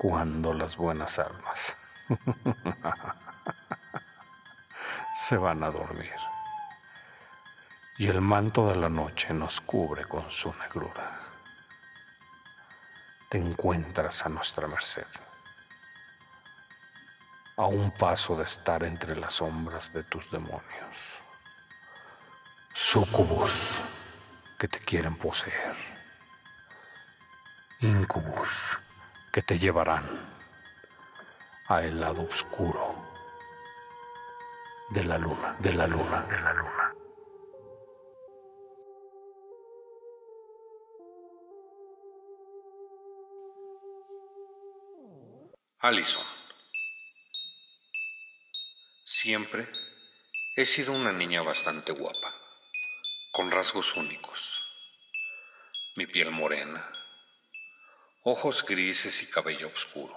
cuando las buenas almas se van a dormir y el manto de la noche nos cubre con su negrura. Te encuentras a nuestra merced, a un paso de estar entre las sombras de tus demonios, súcubos que te quieren poseer, incubus que te llevarán a el lado oscuro de la luna, de la luna, de la luna. Allison. Siempre he sido una niña bastante guapa, con rasgos únicos. Mi piel morena, ojos grises y cabello oscuro.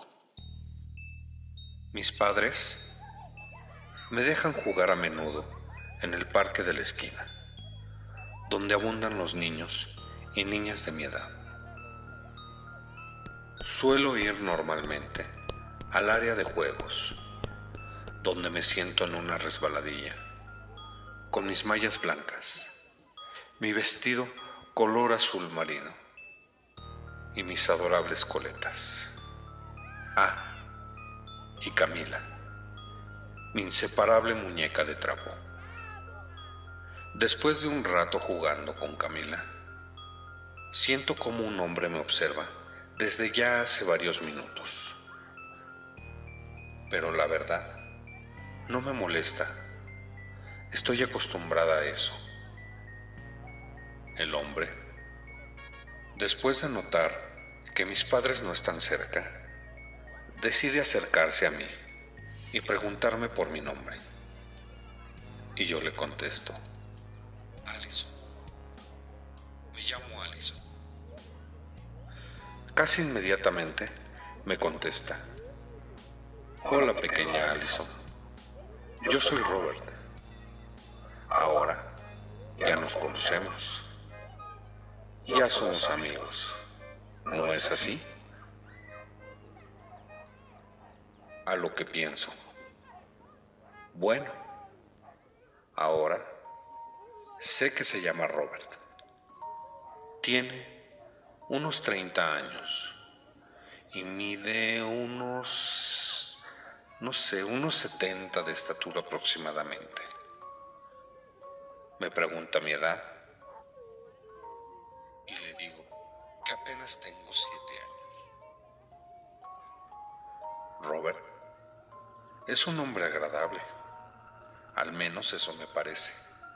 Mis padres me dejan jugar a menudo en el parque de la esquina, donde abundan los niños y niñas de mi edad. Suelo ir normalmente al área de juegos, donde me siento en una resbaladilla, con mis mallas blancas, mi vestido color azul marino y mis adorables coletas. Ah, y Camila, mi inseparable muñeca de trapo. Después de un rato jugando con Camila, siento como un hombre me observa desde ya hace varios minutos. Pero la verdad, no me molesta. Estoy acostumbrada a eso. El hombre, después de notar que mis padres no están cerca, decide acercarse a mí y preguntarme por mi nombre. Y yo le contesto: Allison. Me llamo Allison. Casi inmediatamente me contesta: hola, pequeña Allison. Yo soy Robert. Ahora ya nos conocemos. Ya somos amigos. ¿No es así? A lo que pienso: bueno, ahora sé que se llama Robert. Tiene unos 30 años y mide unos 70 de estatura aproximadamente. Me pregunta mi edad y le digo que apenas tengo 7 años. Robert es un hombre agradable, al menos eso me parece.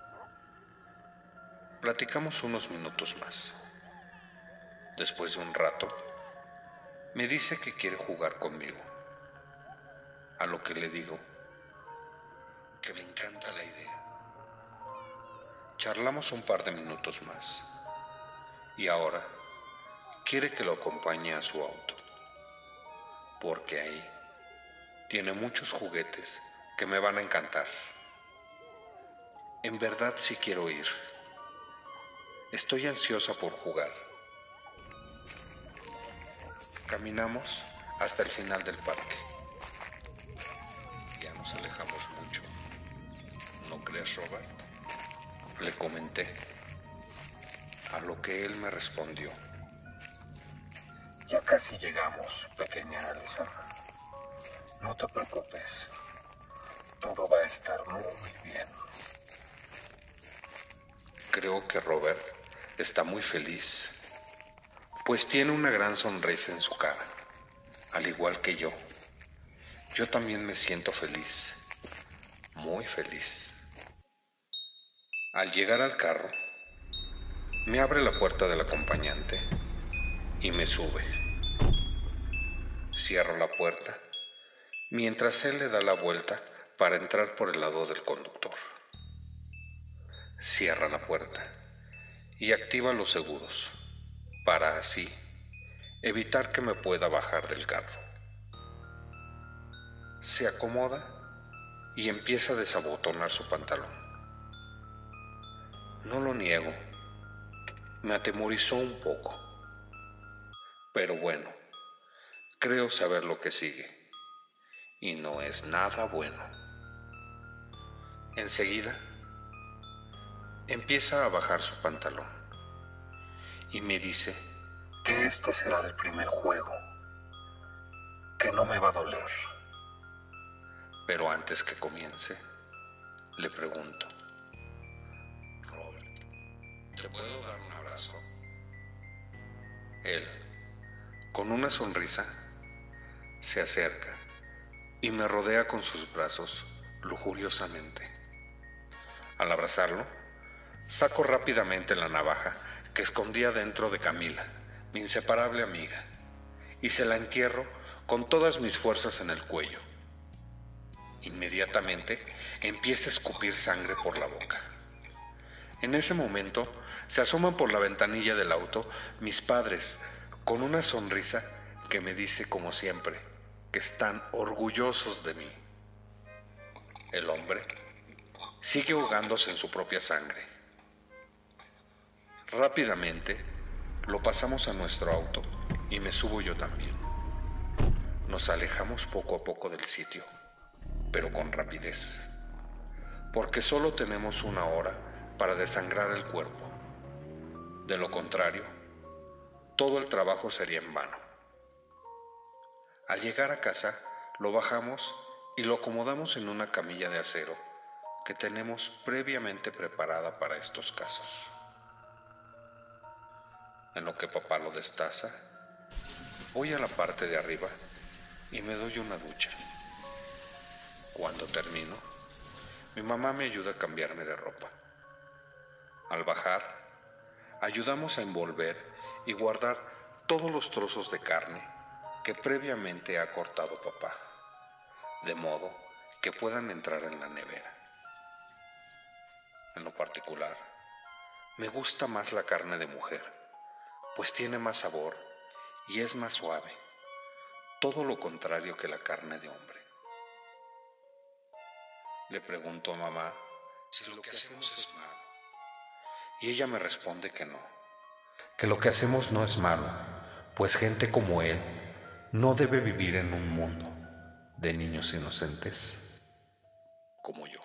Platicamos unos minutos más. Después de un rato, me dice que quiere jugar conmigo, a lo que le digo que me encanta la idea. Charlamos un par de minutos más y ahora quiere que lo acompañe a su auto, porque ahí tiene muchos juguetes que me van a encantar. En verdad sí quiero ir. Estoy ansiosa por jugar. Caminamos hasta el final del parque. Ya nos alejamos mucho, ¿no crees, Robert? Le comenté, a lo que él me respondió: ya casi llegamos, pequeña Allison. No te preocupes, todo va a estar muy bien. Creo que Robert está muy feliz, pues tiene una gran sonrisa en su cara, al igual que yo. Yo también me siento feliz, muy feliz. Al llegar al carro, me abre la puerta del acompañante y me sube. Cierro la puerta mientras él le da la vuelta para entrar por el lado del conductor. Cierra la puerta y activa los seguros para así evitar que me pueda bajar del carro. Se acomoda y empieza a desabotonar su pantalón. No lo niego, me atemorizó un poco, pero bueno, Creo saber lo que sigue, y no es nada bueno. Enseguida, empieza a bajar su pantalón y me dice que este será el primer juego, que no me va a doler. Pero antes que comience, le pregunto: Robert, ¿te puedo dar un abrazo? Él, con una sonrisa, se acerca y me rodea con sus brazos lujuriosamente. Al abrazarlo, saco rápidamente la navaja que escondía dentro de Camila, mi inseparable amiga, y se la entierro con todas mis fuerzas en el cuello. Inmediatamente empieza a escupir sangre por la boca. En ese momento se asoman por la ventanilla del auto mis padres con una sonrisa que me dice, como siempre, que están orgullosos de mí. El hombre sigue ahogándose en su propia sangre. Rápidamente lo pasamos a nuestro auto y me subo yo también. Nos alejamos poco a poco del sitio, pero con rapidez, porque solo tenemos 1 hora para desangrar el cuerpo. De lo contrario, todo el trabajo sería en vano. Al llegar a casa, lo bajamos y lo acomodamos en una camilla de acero que tenemos previamente preparada para estos casos. En lo que papá lo destaza, voy a la parte de arriba y me doy una ducha. Cuando termino, mi mamá me ayuda a cambiarme de ropa. Al bajar, ayudamos a envolver y guardar todos los trozos de carne que previamente ha cortado papá, de modo que puedan entrar en la nevera. En lo particular, me gusta más la carne de mujer, pues tiene más sabor y es más suave, todo lo contrario que la carne de hombre. Le pregunto a mamá si lo que hacemos es malo, y ella me responde que no, que lo que hacemos no es malo, pues gente como él no debe vivir en un mundo de niños inocentes como yo.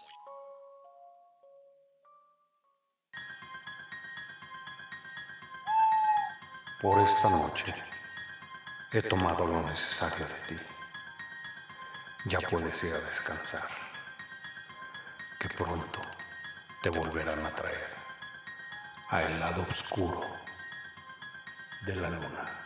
Por esta noche he tomado lo necesario de ti. Ya puedes ir a descansar, que pronto te volverán a traer al lado oscuro de la luna.